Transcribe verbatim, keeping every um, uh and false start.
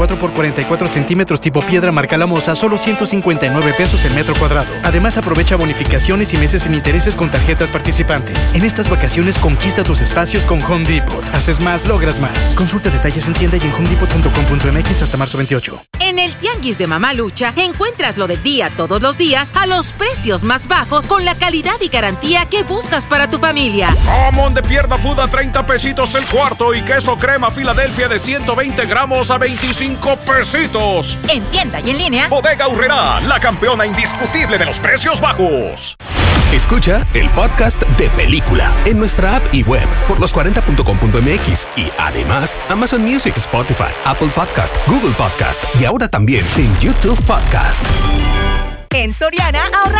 cuatro por cuarenta y cuatro centímetros tipo piedra marca La Mosa, solo ciento cincuenta y nueve pesos el metro cuadrado. Además, aprovecha bonificaciones y meses sin intereses con tarjetas participantes. En estas vacaciones, conquista tus espacios con Home Depot. Haces más, logras más. Consulta detalles en tienda y en home depot punto com punto m x hasta marzo veintiocho. En el Tianguis de Mamá Lucha, encuentras lo del día todos los días a los precios más bajos con la calidad y garantía que buscas para tu familia. Jamón de pierna fuda, treinta pesitos el cuarto, y queso crema Filadelfia de ciento veinte gramos a veinticinco pesitos. En tienda y en línea, Bodega Aurrerá, la campeona indiscutible de los precios bajos. Escucha el podcast de Película en nuestra app y web por los cuarenta punto com punto m x y además Amazon Music, Spotify, Apple Podcast, Google Podcast y ahora también en YouTube Podcast. En Soriana, ahorra